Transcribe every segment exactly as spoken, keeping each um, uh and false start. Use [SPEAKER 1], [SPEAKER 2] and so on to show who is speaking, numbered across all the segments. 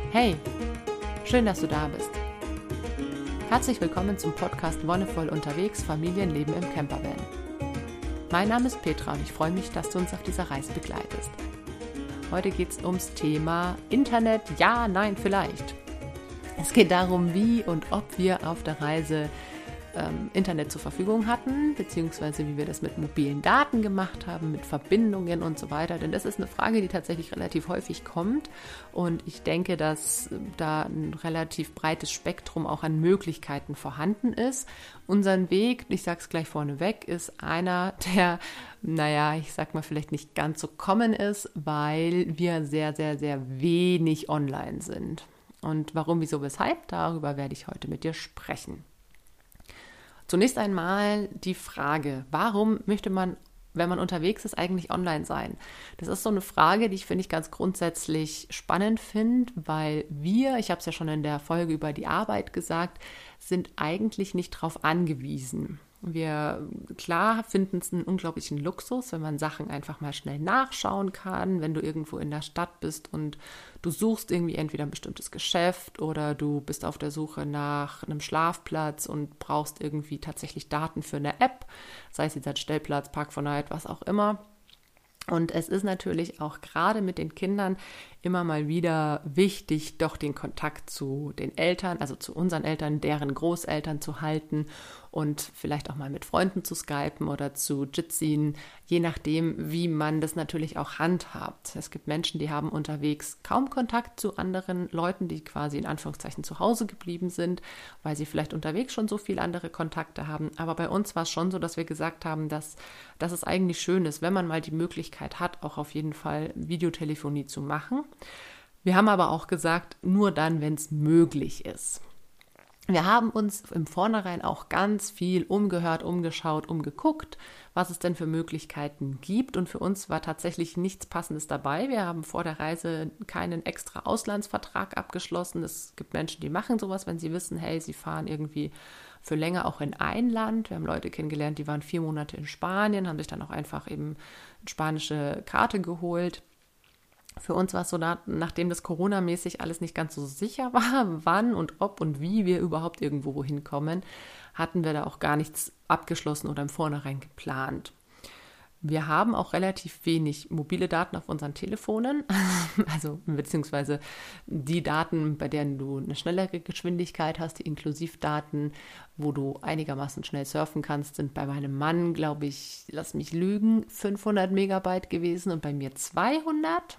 [SPEAKER 1] Hey, schön, dass du da bist. Herzlich willkommen zum Podcast Wonnevoll unterwegs, Familienleben im Campervan. Mein Name ist Petra und ich freue mich, dass du uns auf dieser Reise begleitest. Heute geht es ums Thema Internet, ja, nein, vielleicht. Es geht darum, wie und ob wir auf der Reise ähm, Internet zur Verfügung hatten, beziehungsweise wie wir das mit mobilen Daten gemacht haben, mit Verbindungen und so weiter. Denn das ist eine Frage, die tatsächlich relativ häufig kommt. Und ich denke, dass da ein relativ breites Spektrum auch an Möglichkeiten vorhanden ist. Unser Weg, ich sage es gleich vorneweg, ist einer, der, naja, ich sag mal, vielleicht nicht ganz so common ist, weil wir sehr, sehr, sehr wenig online sind. Und warum, wieso, weshalb, darüber werde ich heute mit dir sprechen. Zunächst einmal die Frage, warum möchte man, wenn man unterwegs ist, eigentlich online sein? Das ist so eine Frage, die ich, finde ich, ganz grundsätzlich spannend finde, weil wir, ich habe es ja schon in der Folge über die Arbeit gesagt, sind eigentlich nicht darauf angewiesen. Wir, klar, finden es einen unglaublichen Luxus, wenn man Sachen einfach mal schnell nachschauen kann, wenn du irgendwo in der Stadt bist und du suchst irgendwie entweder ein bestimmtes Geschäft oder du bist auf der Suche nach einem Schlafplatz und brauchst irgendwie tatsächlich Daten für eine App, sei es jetzt als Stellplatz, Park four Night, was auch immer. Und es ist natürlich auch gerade mit den Kindern immer mal wieder wichtig, doch den Kontakt zu den Eltern, also zu unseren Eltern, deren Großeltern zu halten und vielleicht auch mal mit Freunden zu skypen oder zu Jitsin, je nachdem, wie man das natürlich auch handhabt. Es gibt Menschen, die haben unterwegs kaum Kontakt zu anderen Leuten, die quasi in Anführungszeichen zu Hause geblieben sind, weil sie vielleicht unterwegs schon so viele andere Kontakte haben. Aber bei uns war es schon so, dass wir gesagt haben, dass, dass es eigentlich schön ist, wenn man mal die Möglichkeit hat, auch auf jeden Fall Videotelefonie zu machen. Wir haben aber auch gesagt, nur dann, wenn es möglich ist. Wir haben uns im Vornherein auch ganz viel umgehört, umgeschaut, umgeguckt, was es denn für Möglichkeiten gibt. Und für uns war tatsächlich nichts Passendes dabei. Wir haben vor der Reise keinen extra Auslandsvertrag abgeschlossen. Es gibt Menschen, die machen sowas, wenn sie wissen, hey, sie fahren irgendwie für länger auch in ein Land. Wir haben Leute kennengelernt, die waren vier Monate in Spanien, haben sich dann auch einfach eben eine spanische Karte geholt. Für uns war es so, nachdem das Corona-mäßig alles nicht ganz so sicher war, wann und ob und wie wir überhaupt irgendwo hinkommen, hatten wir da auch gar nichts abgeschlossen oder im Vornherein geplant. Wir haben auch relativ wenig mobile Daten auf unseren Telefonen, also beziehungsweise die Daten, bei denen du eine schnellere Geschwindigkeit hast, die Inklusivdaten, wo du einigermaßen schnell surfen kannst, sind bei meinem Mann, glaube ich, lass mich lügen, fünfhundert Megabyte gewesen und bei mir zweihundert.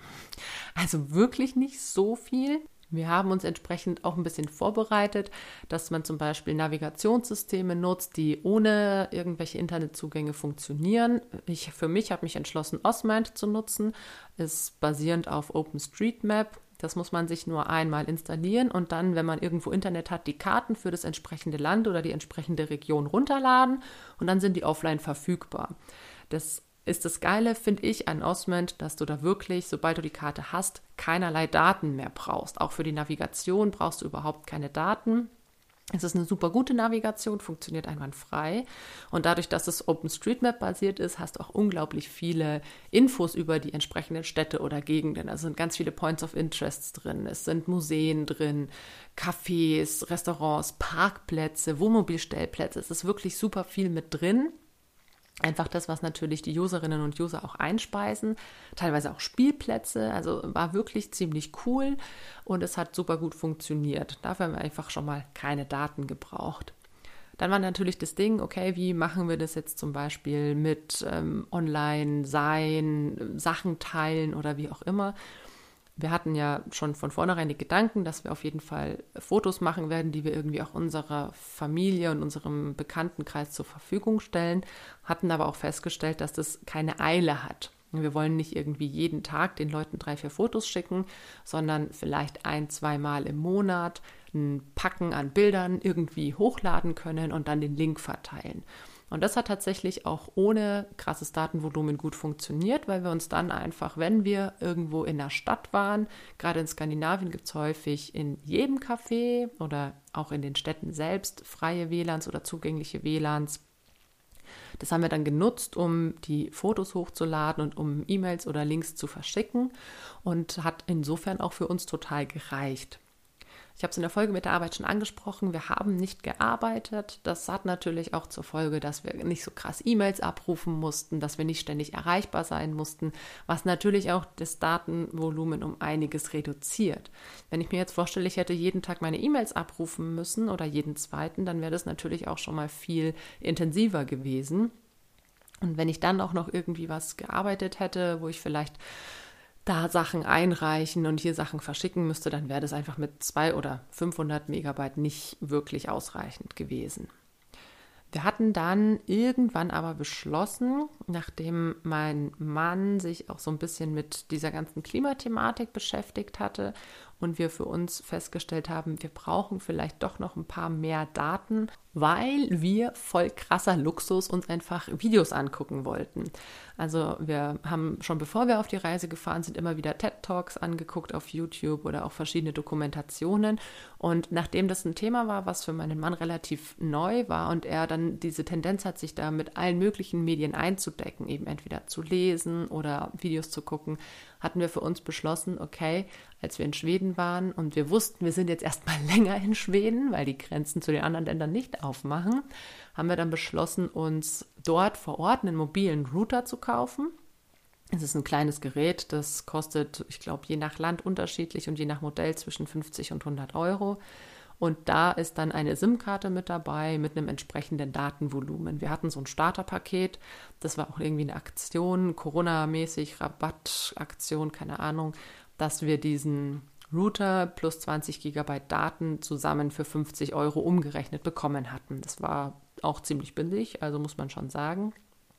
[SPEAKER 1] Also wirklich nicht so viel. Wir haben uns entsprechend auch ein bisschen vorbereitet, dass man zum Beispiel Navigationssysteme nutzt, die ohne irgendwelche Internetzugänge funktionieren. Ich, für mich habe mich entschlossen, Osmind zu nutzen. Ist basierend auf OpenStreetMap. Das muss man sich nur einmal installieren und dann, wenn man irgendwo Internet hat, die Karten für das entsprechende Land oder die entsprechende Region runterladen und dann sind die offline verfügbar. Das ist das Geile, finde ich, an Osmind, dass du da wirklich, sobald du die Karte hast, keinerlei Daten mehr brauchst. Auch für die Navigation brauchst du überhaupt keine Daten. Es ist eine super gute Navigation, funktioniert einwandfrei. Und dadurch, dass es OpenStreetMap-basiert ist, hast du auch unglaublich viele Infos über die entsprechenden Städte oder Gegenden. Also sind ganz viele Points of Interest drin. Es sind Museen drin, Cafés, Restaurants, Parkplätze, Wohnmobilstellplätze. Es ist wirklich super viel mit drin. Einfach das, was natürlich die Userinnen und User auch einspeisen, teilweise auch Spielplätze, also war wirklich ziemlich cool und es hat super gut funktioniert. Dafür haben wir einfach schon mal keine Daten gebraucht. Dann war natürlich das Ding, okay, wie machen wir das jetzt zum Beispiel mit ähm, online sein, Sachen teilen oder wie auch immer. Wir hatten ja schon von vornherein die Gedanken, dass wir auf jeden Fall Fotos machen werden, die wir irgendwie auch unserer Familie und unserem Bekanntenkreis zur Verfügung stellen, hatten aber auch festgestellt, dass das keine Eile hat. Wir wollen nicht irgendwie jeden Tag den Leuten drei, vier Fotos schicken, sondern vielleicht ein, zwei Mal im Monat ein Packen an Bildern irgendwie hochladen können und dann den Link verteilen. Und das hat tatsächlich auch ohne krasses Datenvolumen gut funktioniert, weil wir uns dann einfach, wenn wir irgendwo in der Stadt waren, gerade in Skandinavien gibt es häufig in jedem Café oder auch in den Städten selbst freie W L A Ns oder zugängliche W L A Ns. Das haben wir dann genutzt, um die Fotos hochzuladen und um E-Mails oder Links zu verschicken und hat insofern auch für uns total gereicht. Ich habe es in der Folge mit der Arbeit schon angesprochen, wir haben nicht gearbeitet. Das hat natürlich auch zur Folge, dass wir nicht so krass E-Mails abrufen mussten, dass wir nicht ständig erreichbar sein mussten, was natürlich auch das Datenvolumen um einiges reduziert. Wenn ich mir jetzt vorstelle, ich hätte jeden Tag meine E-Mails abrufen müssen oder jeden zweiten, dann wäre das natürlich auch schon mal viel intensiver gewesen. Und wenn ich dann auch noch irgendwie was gearbeitet hätte, wo ich vielleicht da Sachen einreichen und hier Sachen verschicken müsste, dann wäre das einfach mit zwei oder fünfhundert Megabyte nicht wirklich ausreichend gewesen. Wir hatten dann irgendwann aber beschlossen, nachdem mein Mann sich auch so ein bisschen mit dieser ganzen Klimathematik beschäftigt hatte und wir für uns festgestellt haben, wir brauchen vielleicht doch noch ein paar mehr Daten, weil wir voll krasser Luxus uns einfach Videos angucken wollten. Also wir haben schon bevor wir auf die Reise gefahren sind, immer wieder TED-Talks angeguckt auf YouTube oder auch verschiedene Dokumentationen. Und nachdem das ein Thema war, was für meinen Mann relativ neu war und er dann diese Tendenz hat, sich da mit allen möglichen Medien einzudecken, eben entweder zu lesen oder Videos zu gucken, hatten wir für uns beschlossen, okay, als wir in Schweden waren und wir wussten, wir sind jetzt erstmal länger in Schweden, weil die Grenzen zu den anderen Ländern nicht aufmachen, haben wir dann beschlossen, uns dort vor Ort einen mobilen Router zu kaufen. Es ist ein kleines Gerät, das kostet, ich glaube, je nach Land unterschiedlich und je nach Modell zwischen fünfzig und hundert Euro. Und da ist dann eine SIM-Karte mit dabei mit einem entsprechenden Datenvolumen. Wir hatten so ein Starterpaket, das war auch irgendwie eine Aktion, Corona-mäßig, Rabattaktion, keine Ahnung, dass wir diesen Router plus zwanzig Gigabyte Daten zusammen für fünfzig Euro umgerechnet bekommen hatten. Das war auch ziemlich billig, also muss man schon sagen.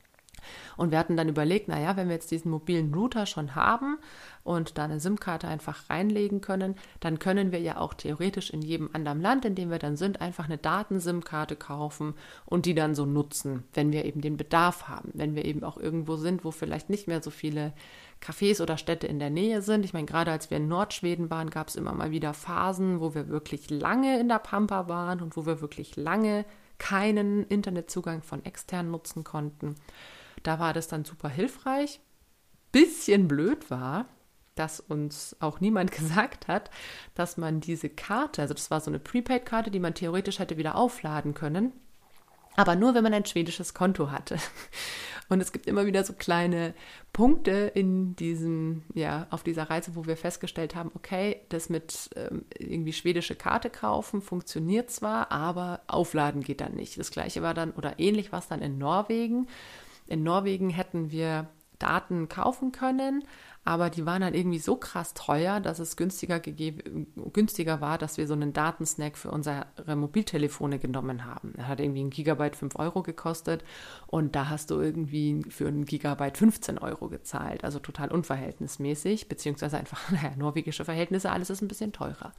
[SPEAKER 1] Und wir hatten dann überlegt, naja, wenn wir jetzt diesen mobilen Router schon haben und da eine SIM-Karte einfach reinlegen können, dann können wir ja auch theoretisch in jedem anderen Land, in dem wir dann sind, einfach eine Daten-SIM-Karte kaufen und die dann so nutzen, wenn wir eben den Bedarf haben, wenn wir eben auch irgendwo sind, wo vielleicht nicht mehr so viele Cafés oder Städte in der Nähe sind. Ich meine, gerade als wir in Nordschweden waren, gab es immer mal wieder Phasen, wo wir wirklich lange in der Pampa waren und wo wir wirklich lange keinen Internetzugang von extern nutzen konnten. Da war das dann super hilfreich. Bisschen blöd war, dass uns auch niemand gesagt hat, dass man diese Karte, also das war so eine Prepaid-Karte, die man theoretisch hätte wieder aufladen können, aber nur, wenn man ein schwedisches Konto hatte. Und es gibt immer wieder so kleine Punkte in diesem, ja, auf dieser Reise, wo wir festgestellt haben, okay, das mit ähm, irgendwie schwedische Karte kaufen funktioniert zwar, aber aufladen geht dann nicht. Das Gleiche war dann, oder ähnlich war es dann in Norwegen. In Norwegen hätten wir Daten kaufen können, aber die waren dann irgendwie so krass teuer, dass es günstiger, gegeben, günstiger war, dass wir so einen Datensnack für unsere Mobiltelefone genommen haben. Er hat irgendwie ein Gigabyte fünf Euro gekostet und da hast du irgendwie für ein Gigabyte fünfzehn Euro gezahlt. Also total unverhältnismäßig, beziehungsweise einfach, naja, norwegische Verhältnisse, alles ist ein bisschen teurer.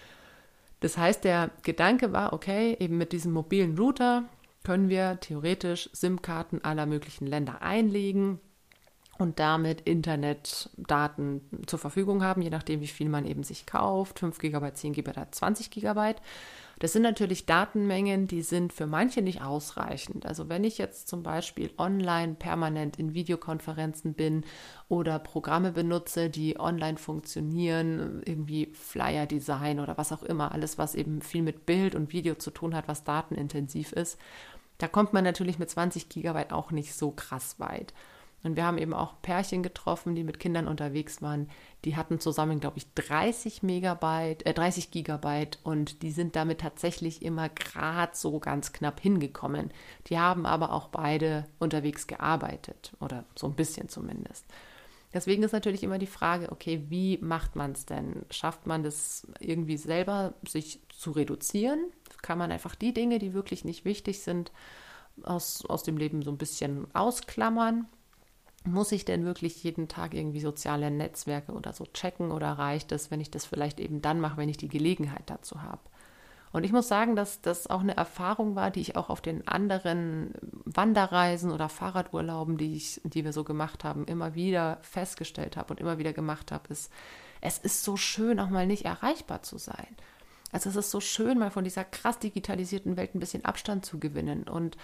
[SPEAKER 1] Das heißt, der Gedanke war, okay, eben mit diesem mobilen Router können wir theoretisch SIM-Karten aller möglichen Länder einlegen und damit Internetdaten zur Verfügung haben, je nachdem, wie viel man eben sich kauft, fünf Gigabyte, zehn Gigabyte, zwanzig Gigabyte. Das sind natürlich Datenmengen, die sind für manche nicht ausreichend. Also wenn ich jetzt zum Beispiel online permanent in Videokonferenzen bin oder Programme benutze, die online funktionieren, irgendwie Flyer-Design oder was auch immer, alles, was eben viel mit Bild und Video zu tun hat, was datenintensiv ist, da kommt man natürlich mit zwanzig Gigabyte auch nicht so krass weit. Und wir haben eben auch Pärchen getroffen, die mit Kindern unterwegs waren. Die hatten zusammen, glaube ich, dreißig Megabyte, äh, dreißig Gigabyte und die sind damit tatsächlich immer gerade so ganz knapp hingekommen. Die haben aber auch beide unterwegs gearbeitet oder so ein bisschen zumindest. Deswegen ist natürlich immer die Frage, okay, wie macht man es denn? Schafft man das irgendwie selber, sich zu reduzieren? Kann man einfach die Dinge, die wirklich nicht wichtig sind, aus, aus dem Leben so ein bisschen ausklammern? Muss ich denn wirklich jeden Tag irgendwie soziale Netzwerke oder so checken oder reicht es, wenn ich das vielleicht eben dann mache, wenn ich die Gelegenheit dazu habe? Und ich muss sagen, dass das auch eine Erfahrung war, die ich auch auf den anderen Wanderreisen oder Fahrradurlauben, die ich, die wir so gemacht haben, immer wieder festgestellt habe und immer wieder gemacht habe, ist, es ist so schön, auch mal nicht erreichbar zu sein. Also es ist so schön, mal von dieser krass digitalisierten Welt ein bisschen Abstand zu gewinnen und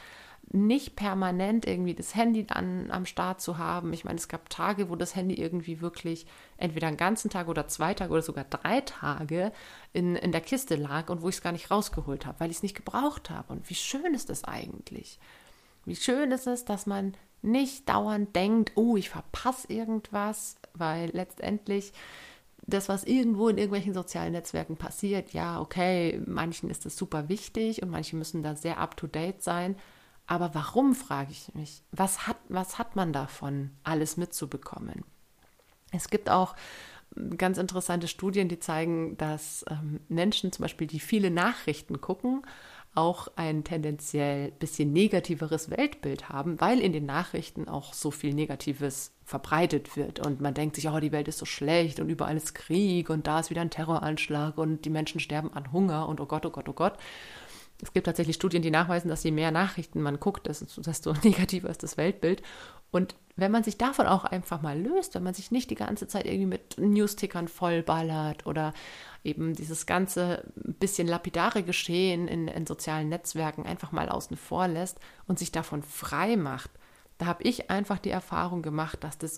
[SPEAKER 1] nicht permanent irgendwie das Handy an, am Start zu haben. Ich meine, es gab Tage, wo das Handy irgendwie wirklich entweder einen ganzen Tag oder zwei Tage oder sogar drei Tage in, in der Kiste lag und wo ich es gar nicht rausgeholt habe, weil ich es nicht gebraucht habe. Und wie schön ist das eigentlich? Wie schön ist es, dass man nicht dauernd denkt, oh, ich verpasse irgendwas, weil letztendlich das, was irgendwo in irgendwelchen sozialen Netzwerken passiert, ja, okay, manchen ist das super wichtig und manche müssen da sehr up-to-date sein. Aber warum, frage ich mich, was hat, was hat man davon, alles mitzubekommen? Es gibt auch ganz interessante Studien, die zeigen, dass ähm, Menschen zum Beispiel, die viele Nachrichten gucken, auch ein tendenziell bisschen negativeres Weltbild haben, weil in den Nachrichten auch so viel Negatives verbreitet wird. Und man denkt sich, oh, die Welt ist so schlecht und überall ist Krieg und da ist wieder ein Terroranschlag und die Menschen sterben an Hunger und oh Gott, oh Gott, oh Gott. Es gibt tatsächlich Studien, die nachweisen, dass je mehr Nachrichten man guckt, desto negativer ist das Weltbild. Und wenn man sich davon auch einfach mal löst, wenn man sich nicht die ganze Zeit irgendwie mit Newstickern vollballert oder eben dieses ganze bisschen lapidare Geschehen in, in sozialen Netzwerken einfach mal außen vor lässt und sich davon frei macht, da habe ich einfach die Erfahrung gemacht, dass das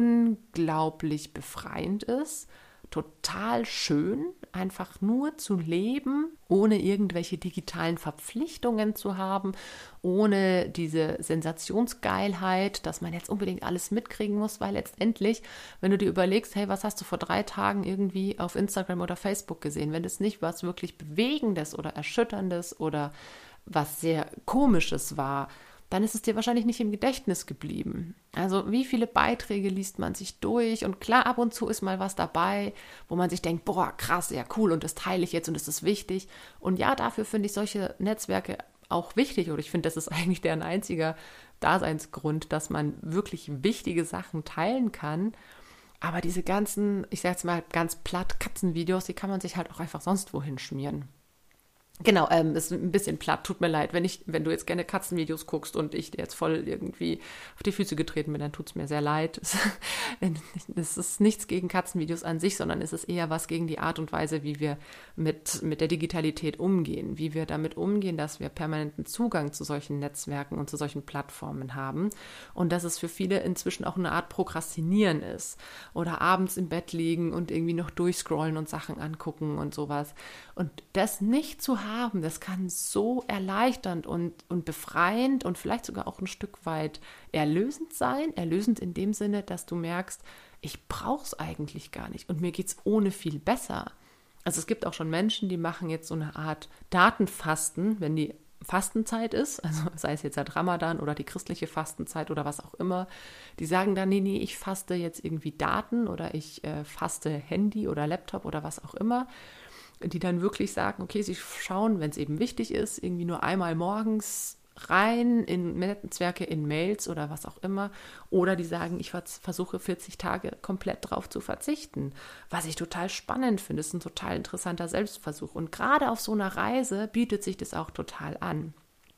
[SPEAKER 1] unglaublich befreiend ist, total schön, einfach nur zu leben, ohne irgendwelche digitalen Verpflichtungen zu haben, ohne diese Sensationsgeilheit, dass man jetzt unbedingt alles mitkriegen muss, weil letztendlich, wenn du dir überlegst, hey, was hast du vor drei Tagen irgendwie auf Instagram oder Facebook gesehen, wenn das nicht was wirklich Bewegendes oder Erschütterndes oder was sehr Komisches war, dann ist es dir wahrscheinlich nicht im Gedächtnis geblieben. Also wie viele Beiträge liest man sich durch? Und klar, ab und zu ist mal was dabei, wo man sich denkt, boah, krass, ja cool und das teile ich jetzt und das ist wichtig. Und ja, dafür finde ich solche Netzwerke auch wichtig oder ich finde, das ist eigentlich deren einziger Daseinsgrund, dass man wirklich wichtige Sachen teilen kann. Aber diese ganzen, ich sage jetzt mal ganz platt, Katzenvideos, die kann man sich halt auch einfach sonst wohin schmieren. Genau, ähm, ist ein bisschen platt, tut mir leid. Wenn ich, wenn du jetzt gerne Katzenvideos guckst und ich dir jetzt voll irgendwie auf die Füße getreten bin, dann tut es mir sehr leid. Es ist nichts gegen Katzenvideos an sich, sondern es ist eher was gegen die Art und Weise, wie wir mit, mit der Digitalität umgehen, wie wir damit umgehen, dass wir permanenten Zugang zu solchen Netzwerken und zu solchen Plattformen haben und dass es für viele inzwischen auch eine Art Prokrastinieren ist oder abends im Bett liegen und irgendwie noch durchscrollen und Sachen angucken und sowas. Und das nicht zu haben, das kann so erleichternd und, und befreiend und vielleicht sogar auch ein Stück weit erlösend sein. Erlösend in dem Sinne, dass du merkst, ich brauche es eigentlich gar nicht und mir geht es ohne viel besser. Also es gibt auch schon Menschen, die machen jetzt so eine Art Datenfasten, wenn die Fastenzeit ist, also sei es jetzt halt Ramadan oder die christliche Fastenzeit oder was auch immer, die sagen dann, nee, nee, ich faste jetzt irgendwie Daten oder ich äh, faste Handy oder Laptop oder was auch immer, die dann wirklich sagen, okay, sie schauen, wenn es eben wichtig ist, irgendwie nur einmal morgens rein in Netzwerke, in Mails oder was auch immer. Oder die sagen, ich versuche vierzig Tage komplett drauf zu verzichten. Was ich total spannend finde, ist ein total interessanter Selbstversuch. Und gerade auf so einer Reise bietet sich das auch total an.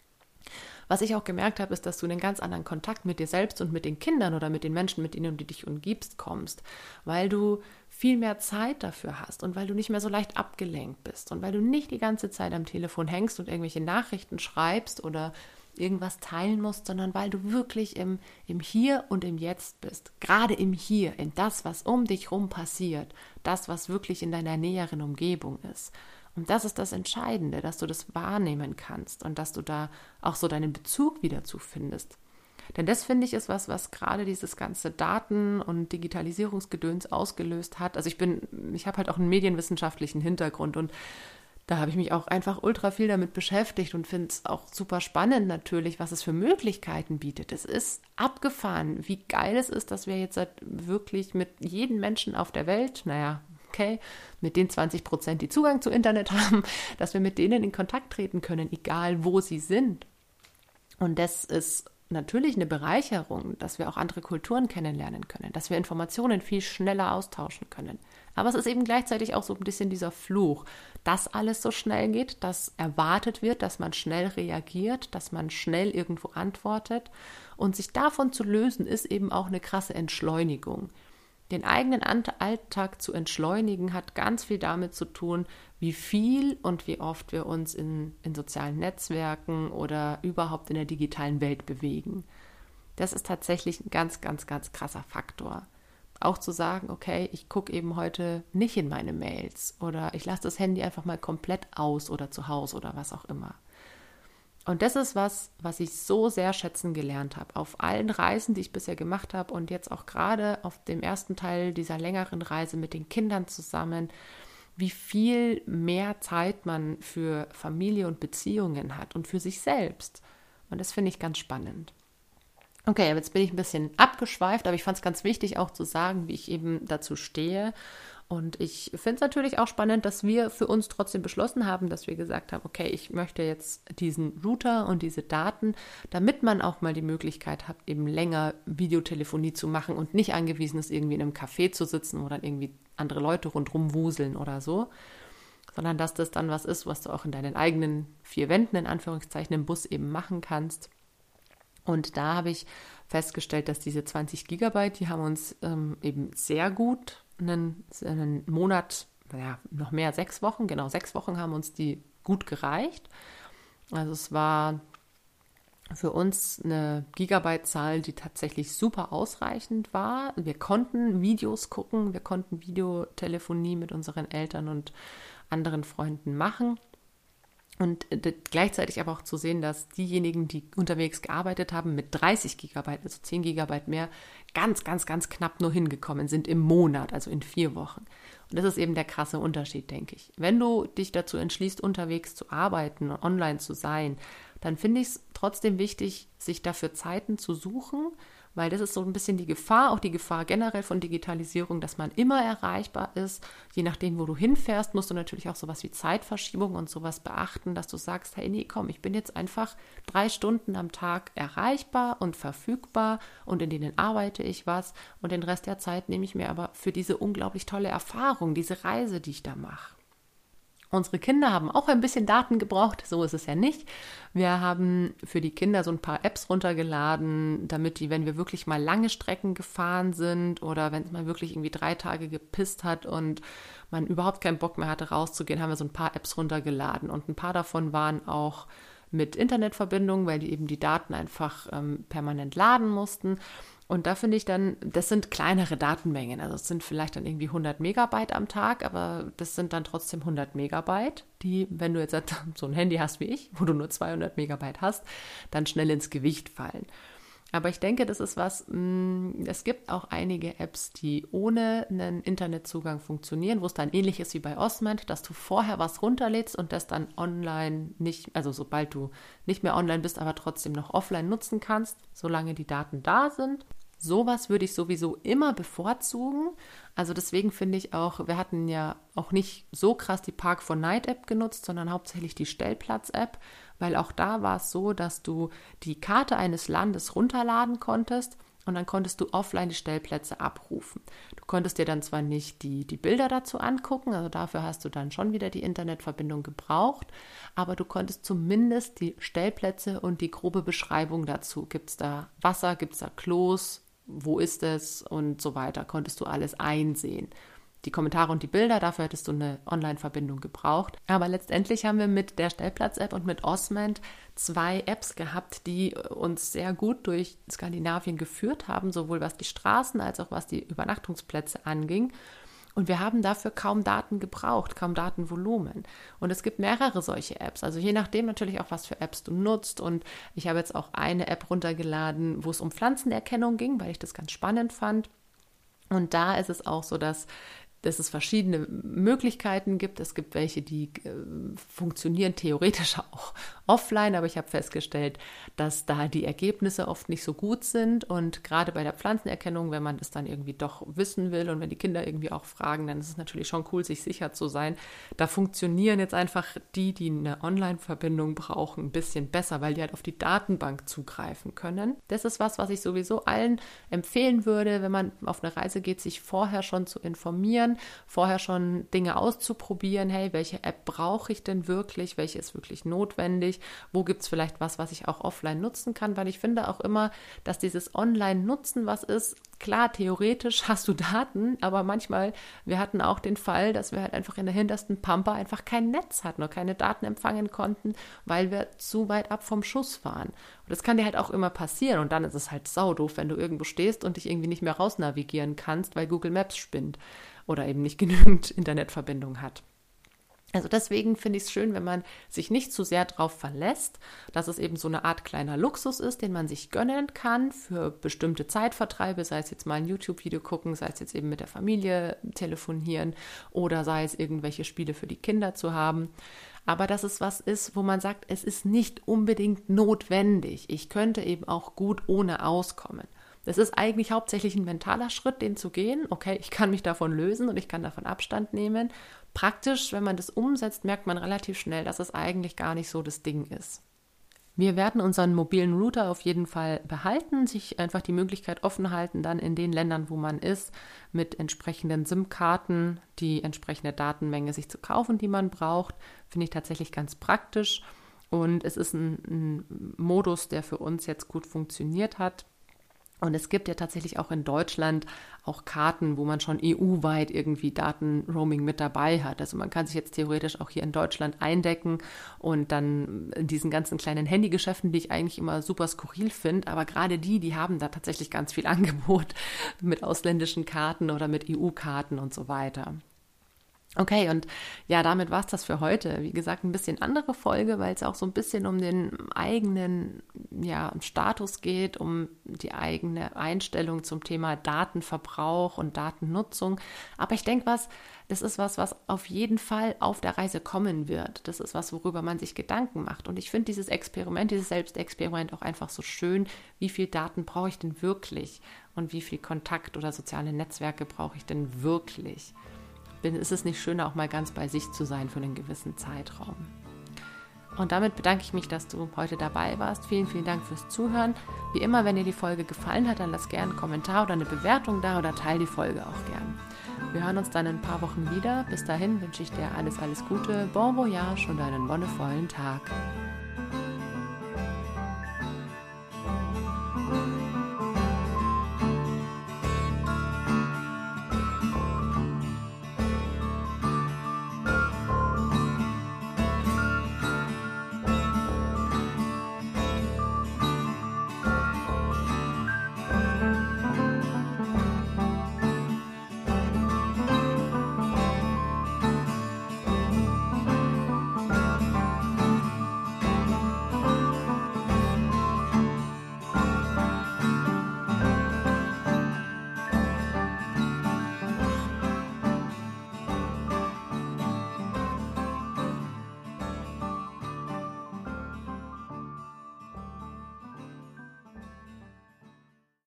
[SPEAKER 1] Was ich auch gemerkt habe, ist, dass du in einen ganz anderen Kontakt mit dir selbst und mit den Kindern oder mit den Menschen, mit denen du dich umgibst, kommst, weil du viel mehr Zeit dafür hast und weil du nicht mehr so leicht abgelenkt bist und weil du nicht die ganze Zeit am Telefon hängst und irgendwelche Nachrichten schreibst oder irgendwas teilen musst, sondern weil du wirklich im, im Hier und im Jetzt bist. Gerade im Hier, in das, was um dich rum passiert, das, was wirklich in deiner näheren Umgebung ist. Und das ist das Entscheidende, dass du das wahrnehmen kannst und dass du da auch so deinen Bezug wieder zu findest. Denn das, finde ich, ist was, was gerade dieses ganze Daten- und Digitalisierungsgedöns ausgelöst hat. Also ich bin, ich habe halt auch einen medienwissenschaftlichen Hintergrund und da habe ich mich auch einfach ultra viel damit beschäftigt und finde es auch super spannend natürlich, was es für Möglichkeiten bietet. Es ist abgefahren, wie geil es ist, dass wir jetzt halt wirklich mit jedem Menschen auf der Welt, naja, okay, mit den zwanzig Prozent, die Zugang zu Internet haben, dass wir mit denen in Kontakt treten können, egal wo sie sind. Und das ist natürlich eine Bereicherung, dass wir auch andere Kulturen kennenlernen können, dass wir Informationen viel schneller austauschen können. Aber es ist eben gleichzeitig auch so ein bisschen dieser Fluch, dass alles so schnell geht, dass erwartet wird, dass man schnell reagiert, dass man schnell irgendwo antwortet. Und sich davon zu lösen, ist eben auch eine krasse Entschleunigung. Den eigenen Alltag zu entschleunigen, hat ganz viel damit zu tun, wie viel und wie oft wir uns in, in sozialen Netzwerken oder überhaupt in der digitalen Welt bewegen. Das ist tatsächlich ein ganz, ganz, ganz krasser Faktor. Auch zu sagen, okay, ich gucke eben heute nicht in meine Mails oder ich lasse das Handy einfach mal komplett aus oder zu Hause oder was auch immer. Und das ist was, was ich so sehr schätzen gelernt habe. Auf allen Reisen, die ich bisher gemacht habe und jetzt auch gerade auf dem ersten Teil dieser längeren Reise mit den Kindern zusammen, wie viel mehr Zeit man für Familie und Beziehungen hat und für sich selbst. Und das finde ich ganz spannend. Okay, jetzt bin ich ein bisschen abgeschweift, aber ich fand es ganz wichtig auch zu sagen, wie ich eben dazu stehe. Und ich finde es natürlich auch spannend, dass wir für uns trotzdem beschlossen haben, dass wir gesagt haben, okay, ich möchte jetzt diesen Router und diese Daten, damit man auch mal die Möglichkeit hat, eben länger Videotelefonie zu machen und nicht angewiesen ist, irgendwie in einem Café zu sitzen oder irgendwie andere Leute rundherum wuseln oder so, sondern dass das dann was ist, was du auch in deinen eigenen vier Wänden, in Anführungszeichen, im Bus eben machen kannst. Und da habe ich festgestellt, dass diese zwanzig Gigabyte, die haben uns ähm, eben sehr gut einen, einen Monat, ja, noch mehr, sechs Wochen, genau, sechs Wochen haben uns die gut gereicht. Also es war für uns eine Gigabyte-Zahl, die tatsächlich super ausreichend war. Wir konnten Videos gucken, wir konnten Videotelefonie mit unseren Eltern und anderen Freunden machen. Und gleichzeitig aber auch zu sehen, dass diejenigen, die unterwegs gearbeitet haben, mit dreißig Gigabyte, also zehn Gigabyte mehr, ganz, ganz, ganz knapp nur hingekommen sind im Monat, also in vier Wochen. Und das ist eben der krasse Unterschied, denke ich. Wenn du dich dazu entschließt, unterwegs zu arbeiten und online zu sein, dann finde ich es trotzdem wichtig, sich dafür Zeiten zu suchen, weil das ist so ein bisschen die Gefahr, auch die Gefahr generell von Digitalisierung, dass man immer erreichbar ist. Je nachdem, wo du hinfährst, musst du natürlich auch sowas wie Zeitverschiebung und sowas beachten, dass du sagst, hey, nee, komm, ich bin jetzt einfach drei Stunden am Tag erreichbar und verfügbar und in denen arbeite ich was und den Rest der Zeit nehme ich mir aber für diese unglaublich tolle Erfahrung, diese Reise, die ich da mache. Unsere Kinder haben auch ein bisschen Daten gebraucht, so ist es ja nicht. Wir haben für die Kinder so ein paar Apps runtergeladen, damit die, wenn wir wirklich mal lange Strecken gefahren sind oder wenn es mal wirklich irgendwie drei Tage gepisst hat und man überhaupt keinen Bock mehr hatte rauszugehen, haben wir so ein paar Apps runtergeladen und ein paar davon waren auch mit Internetverbindung, weil die eben die Daten einfach ähm, permanent laden mussten. Und da finde ich dann, das sind kleinere Datenmengen, also es sind vielleicht dann irgendwie hundert Megabyte am Tag, aber das sind dann trotzdem hundert Megabyte, die, wenn du jetzt so ein Handy hast wie ich, wo du nur zweihundert Megabyte hast, dann schnell ins Gewicht fallen. Aber ich denke, das ist was, mh, es gibt auch einige Apps, die ohne einen Internetzugang funktionieren, wo es dann ähnlich ist wie bei Osment, dass du vorher was runterlädst und das dann online nicht, also sobald du nicht mehr online bist, aber trotzdem noch offline nutzen kannst, solange die Daten da sind. Sowas würde ich sowieso immer bevorzugen. Also deswegen finde ich auch, wir hatten ja auch nicht so krass die Park four Night App genutzt, sondern hauptsächlich die Stellplatz-App, weil auch da war es so, dass du die Karte eines Landes runterladen konntest und dann konntest du offline die Stellplätze abrufen. Du konntest dir dann zwar nicht die, die Bilder dazu angucken, also dafür hast du dann schon wieder die Internetverbindung gebraucht, aber du konntest zumindest die Stellplätze und die grobe Beschreibung dazu, gibt es da Wasser, gibt es da Klos, wo ist es und so weiter, konntest du alles einsehen. Die Kommentare und die Bilder, dafür hättest du eine Online-Verbindung gebraucht. Aber letztendlich haben wir mit der Stellplatz-App und mit Osment zwei Apps gehabt, die uns sehr gut durch Skandinavien geführt haben, sowohl was die Straßen als auch was die Übernachtungsplätze anging. Und wir haben dafür kaum Daten gebraucht, kaum Datenvolumen. Und es gibt mehrere solche Apps. Also je nachdem natürlich auch, was für Apps du nutzt. Und ich habe jetzt auch eine App runtergeladen, wo es um Pflanzenerkennung ging, weil ich das ganz spannend fand. Und da ist es auch so, dass dass es verschiedene Möglichkeiten gibt. Es gibt welche, die äh, funktionieren theoretisch auch offline, aber ich habe festgestellt, dass da die Ergebnisse oft nicht so gut sind und gerade bei der Pflanzenerkennung, wenn man das dann irgendwie doch wissen will und wenn die Kinder irgendwie auch fragen, dann ist es natürlich schon cool, sich sicher zu sein. Da funktionieren jetzt einfach die, die eine Online-Verbindung brauchen, ein bisschen besser, weil die halt auf die Datenbank zugreifen können. Das ist was, was ich sowieso allen empfehlen würde, wenn man auf eine Reise geht, sich vorher schon zu informieren, vorher schon Dinge auszuprobieren. Hey, welche App brauche ich denn wirklich? Welche ist wirklich notwendig? wirklich, wo gibt es vielleicht was, was ich auch offline nutzen kann, weil ich finde auch immer, dass dieses Online-Nutzen was ist. Klar, theoretisch hast du Daten, aber manchmal, wir hatten auch den Fall, dass wir halt einfach in der hintersten Pampa einfach kein Netz hatten oder keine Daten empfangen konnten, weil wir zu weit ab vom Schuss waren. Und das kann dir halt auch immer passieren und dann ist es halt saudoof, wenn du irgendwo stehst und dich irgendwie nicht mehr rausnavigieren kannst, weil Google Maps spinnt oder eben nicht genügend Internetverbindung hat. Also deswegen finde ich es schön, wenn man sich nicht zu sehr darauf verlässt, dass es eben so eine Art kleiner Luxus ist, den man sich gönnen kann für bestimmte Zeitvertreibe, sei es jetzt mal ein YouTube-Video gucken, sei es jetzt eben mit der Familie telefonieren oder sei es irgendwelche Spiele für die Kinder zu haben. Aber dass es was ist, wo man sagt, es ist nicht unbedingt notwendig. Ich könnte eben auch gut ohne auskommen. Das ist eigentlich hauptsächlich ein mentaler Schritt, den zu gehen. Okay, ich kann mich davon lösen und ich kann davon Abstand nehmen. Praktisch, wenn man das umsetzt, merkt man relativ schnell, dass es eigentlich gar nicht so das Ding ist. Wir werden unseren mobilen Router auf jeden Fall behalten, sich einfach die Möglichkeit offen halten, dann in den Ländern, wo man ist, mit entsprechenden SIM-Karten die entsprechende Datenmenge sich zu kaufen, die man braucht. Finde ich tatsächlich ganz praktisch. Und es ist ein, ein Modus, der für uns jetzt gut funktioniert hat. Und es gibt ja tatsächlich auch in Deutschland auch Karten, wo man schon E U-weit irgendwie Datenroaming mit dabei hat. Also man kann sich jetzt theoretisch auch hier in Deutschland eindecken und dann in diesen ganzen kleinen Handygeschäften, die ich eigentlich immer super skurril finde, aber gerade die, die haben da tatsächlich ganz viel Angebot mit ausländischen Karten oder mit E U-Karten und so weiter. Okay, und ja, damit war es das für heute. Wie gesagt, ein bisschen andere Folge, weil es auch so ein bisschen um den eigenen ja, Status geht, um die eigene Einstellung zum Thema Datenverbrauch und Datennutzung. Aber ich denke, was, das ist was, was auf jeden Fall auf der Reise kommen wird. Das ist was, worüber man sich Gedanken macht. Und ich finde dieses Experiment, dieses Selbstexperiment auch einfach so schön. Wie viel Daten brauche ich denn wirklich? Und wie viel Kontakt oder soziale Netzwerke brauche ich denn wirklich? Ist es nicht schöner, auch mal ganz bei sich zu sein für einen gewissen Zeitraum. Und damit bedanke ich mich, dass du heute dabei warst. Vielen, vielen Dank fürs Zuhören. Wie immer, wenn dir die Folge gefallen hat, dann lass gerne einen Kommentar oder eine Bewertung da oder teile die Folge auch gern. Wir hören uns dann in ein paar Wochen wieder. Bis dahin wünsche ich dir alles, alles Gute, bon voyage und einen wonnevollen Tag.